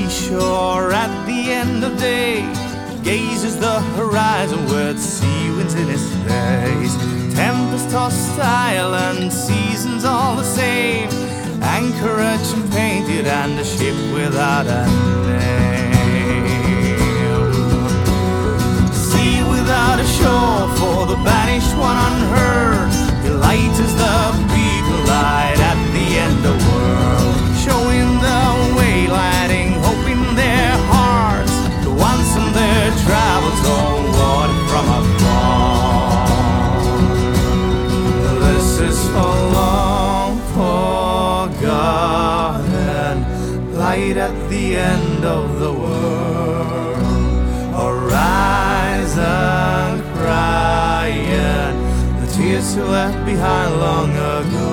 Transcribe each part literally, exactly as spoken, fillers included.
seashore at the end of day, gazes the horizon with sea winds in his face. Tempest-tossed island, seasons all the same, anchorage and painted and a ship without a name. Sea without a shore for the banished one unheard, delight is the beacon light at the end of the world, showing the way, lighting hope in their hearts, the ones in their travels homeward from afar. This is for long forgotten, light at the end of the world, horizon crying, the tears you left behind long ago.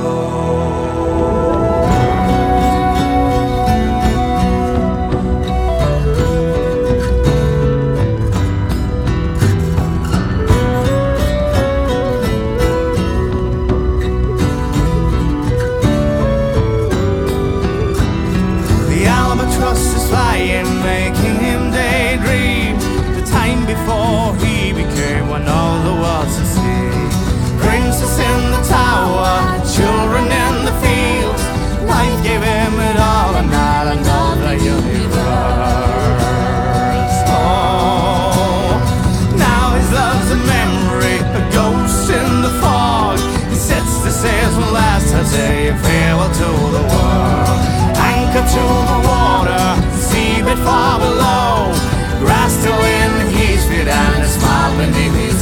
Making him daydream the time before he became one of the world's to see. Princess in the tower, children in the fields, life gave him it all and not another universe. Oh, now his love's a memory, a ghost in the fog. He sets the sails one last time, saying farewell to the world. Anchor to the water, seabed far below, grass still in his feet and a smile beneath his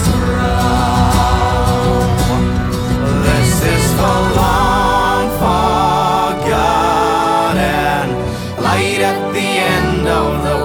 brow. This is for long forgotten, light at the end of the